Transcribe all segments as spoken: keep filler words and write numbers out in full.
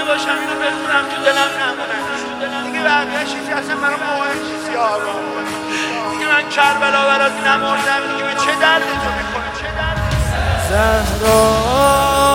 باشم اینو بخونم تو دلم نمونه دیگه. بقیه چیزی اصلا برام مهم نیست یارا دیگه. من کربلا برات نمردم دیگه. به چه دردی تو میکنه؟ چه دردی؟ زهرا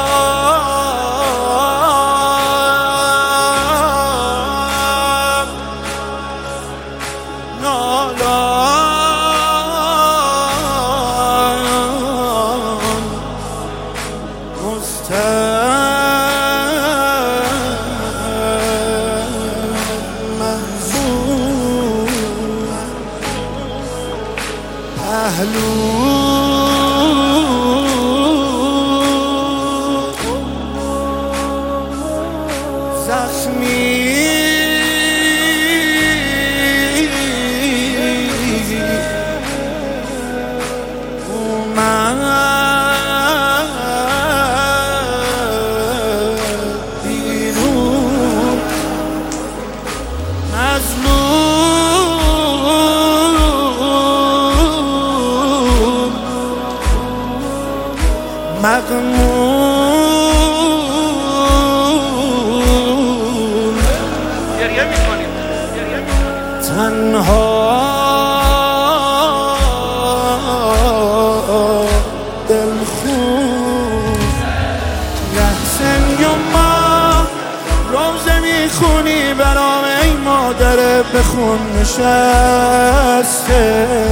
پهلو زخمی اومد بیرون مظلوم مغموم گریه میکنیم تنها دلخون لحظن یما روزه میخونی برام ای مادر بخون نشسته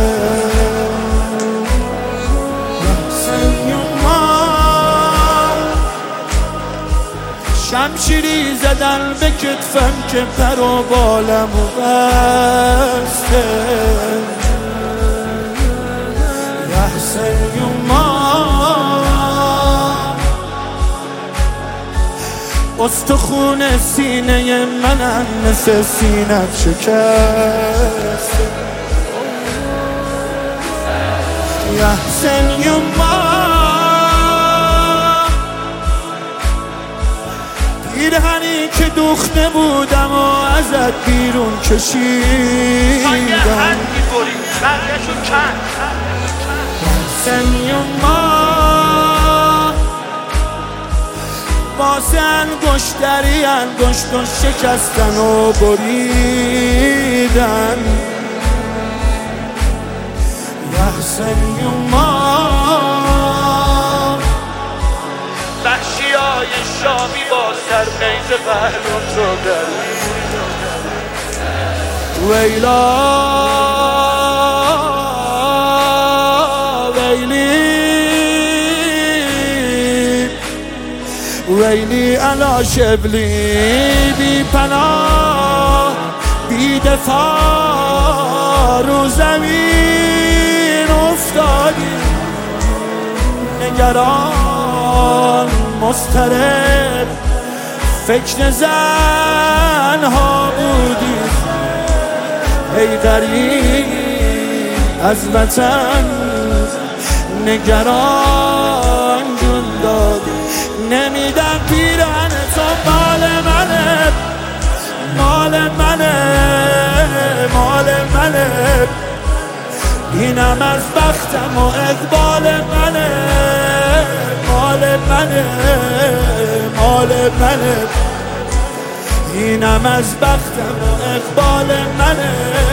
شمشیری زدن به کتفم که پر و بالم و بسته یحسن یوما استخون سینه منم مثل سینت شکسته یحسن یوما پیرهنی که دوخته بودم و ازت بیرون کشیدم سنیوما واسه انگشتری انگشت و شکستن و بریدن سنیوما وحشیای شامی با سر قیز پهلون رو در ویلا ویلی ویلی علا شبلی بی پناه بی دفاع رو زمین افتادی نگران مضطرب فکر زنها بودی ای غریب از وطن نگران جون دادی نمیدم پیرهن تو مال منه مال منه مال منه اینم از بختم و اقبال منه مال منه مال منه اینم از بختم و اقبال منه